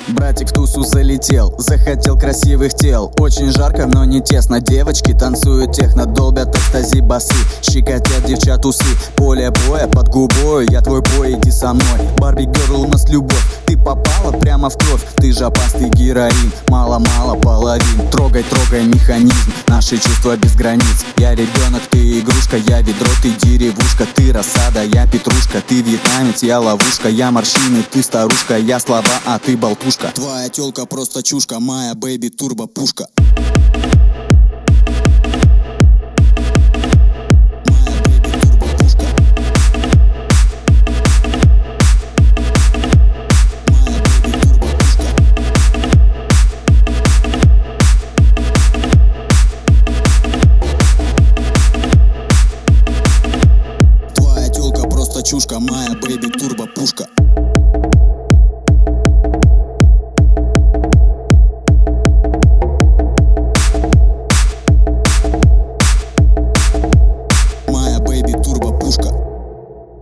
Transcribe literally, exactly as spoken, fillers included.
Братик в тусу залетел, захотел красивых тел. Очень жарко, но не тесно. Девочки танцуют техно, долбят экстази басы, щекотят девчат усы. Поле боя под губой, я твой бой, иди со мной. Барби герл, у нас любовь, ты попала прямо в кровь. Ты жопастый героин, мало-мало половин. Трогай, трогай механизм, наши чувства без границ. Я ребенок, ты игрушка, я ведро, ты деревушка. Ты рассада, я петрушка, ты вьетнамец, я ловушка. Я морщины, ты старушка, я слова, а ты болтушка. Твоя тёлка просто чушка, моя бэйби турбо пушка. Твоя тёлка просто чушка, моя бэйби турбо пушка.